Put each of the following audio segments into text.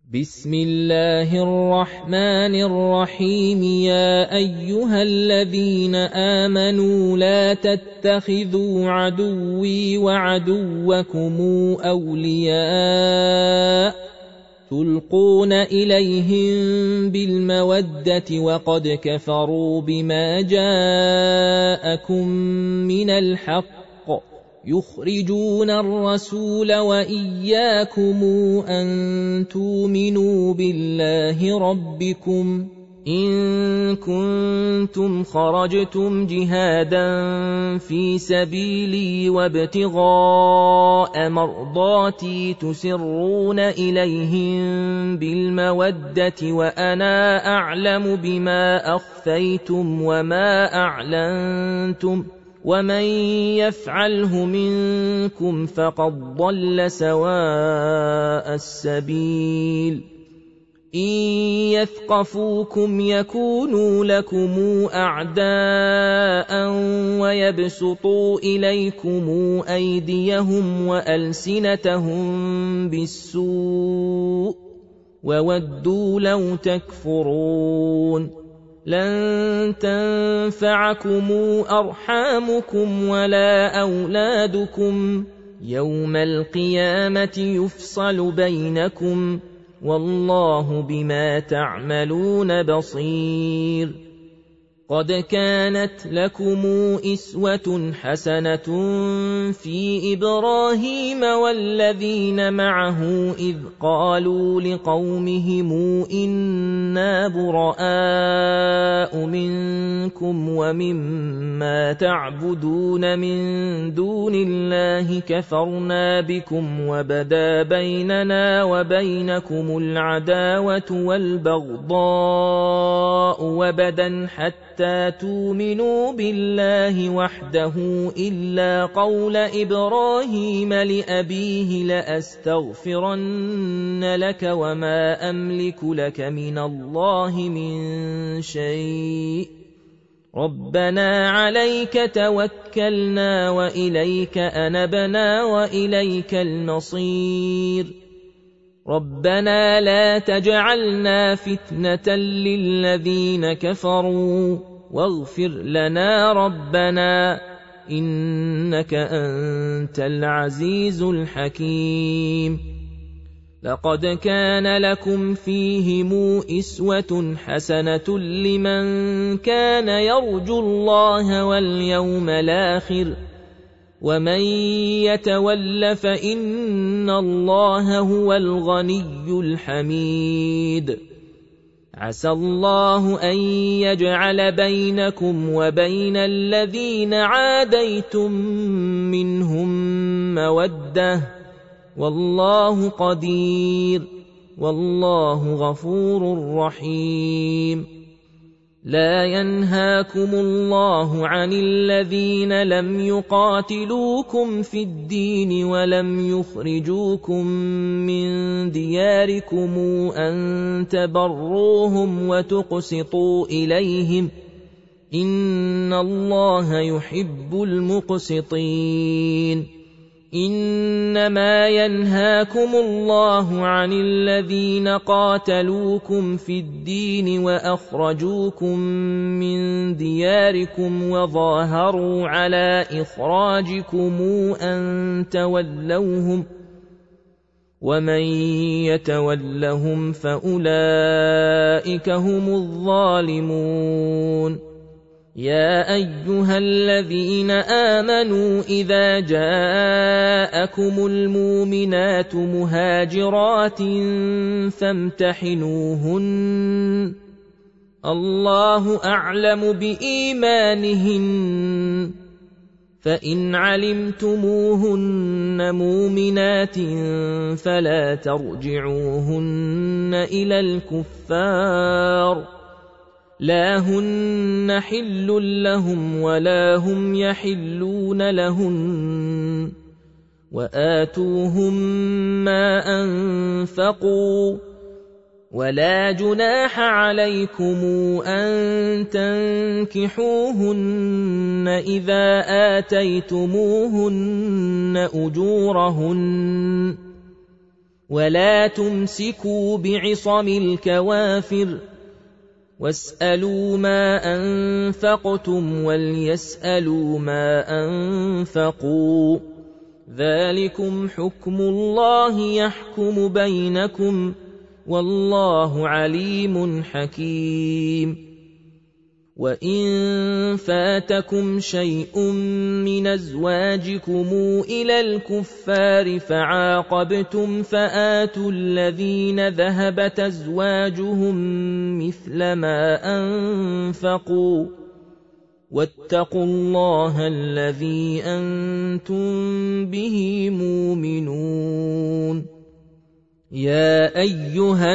بسم الله الرحمن الرحيم. يا أيها الذين آمنوا لا تتخذوا عدوي وعدوكم أولياء تلقون إليهم بالمودة وقد كفروا بما جاءكم من الحق يخرجون الرسول وإياكم أن تؤمنوا بالله ربكم إن كنتم خرجتم جهادا في سبيلي وابتغاء مرضاتي تسرون إليهم بالمودة وأنا أعلم بما أخفيتم وما أعلنتم ومن يفعله منكم فقد ضل سواء السبيل. إن يثقفوكم يكونوا لكم أعداء ويبسطوا إليكم أيديهم وألسنتهم بالسوء وودوا لو تكفرون. لن تنفعكم أرحامكم ولا أولادكم يوم القيامة يفصل بينكم والله بما تعملون بصير. قد كانت لكم أسوة حسنة في إبراهيم والذين معه إذ قالوا لقومهم إنا براء منكم ومما تعبدون من دون الله كفرنا بكم وبدا بيننا وبينكم العداوة والبغضاء وبدا حتى تؤمنوا بالله وحده إلا قول إبراهيم لأبيه لأستغفرن لك وما أملك لك من الله من شيء ربنا عليك توكلنا وإليك أنبنا وإليك المصير. ربنا لا تجعلنا فتنة للذين كفروا واغفر لنا ربنا إنك أنت العزيز الحكيم. لقد كان لكم فيهم أسوة حسنة لمن كان يرجو الله واليوم الآخر ومن يتول فإن الله هو الغني الحميد. عسى الله أن يجعل بينكم وبين الذين عاديتم منهم مودة والله قدير والله غفور رحيم. لا ينهاكم الله عن الذين لم يقاتلوكم في الدين ولم يخرجوكم من دياركم أن تبروهم وتقسطوا إليهم إن الله يحب المقسطين. إنما ينهاكم الله عن الذين قاتلوكم في الدين وأخرجوكم من دياركم وظاهروا على إخراجكم أن تولوهم ومن يتولهم فأولئك هم الظالمون. يا أيها الذين آمنوا إذا جاءكم المؤمنات مهاجرات فامتحنوهن الله أعلم بإيمانهن فإن علمتموهن مؤمنات فلا ترجعوهن إلى الكفار لا هن حل لهم ولا هم يحلون لهن وآتوهم ما أنفقوا ولا جناح عليكم أن تنكحوهن إذا آتيتموهن أجورهن ولا تمسكوا بعصم الكوافر واسألوا ما أنفقتم وليسألوا ما أنفقوا ذلكم حكم الله يحكم بينكم والله عليم حكيم وإن فاتكم شيء من أزواجكم إلى الكفار فعاقبتم فآتوا الذين ذهبت أزواجهم مثل ما أنفقوا واتقوا الله الذي أنتم به مؤمنون يا أيها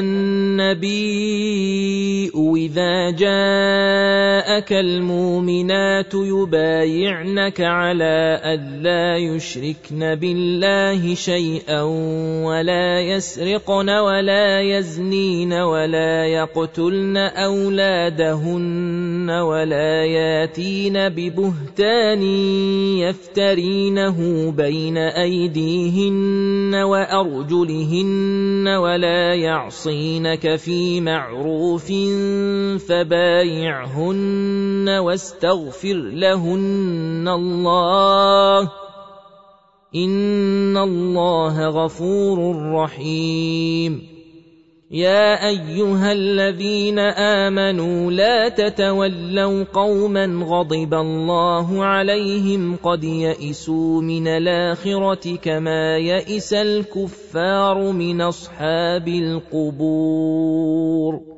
النبي إذا جاءك المؤمنات يبايعنك على ألا يشركن بالله شيئا ولا يسرقن ولا يزنين ولا يقتلن أولادهن ولا ياتين ببهتان يفترينه بين أيديهن وأرجلهن ولا يعصينك في معروف فبايعهن واستغفر لهن الله إن الله غفور رحيم يا أيها الذين آمنوا لا تتولوا قوما غضب الله عليهم قد يئسوا من الآخرة كما يئس الكفار من أصحاب القبور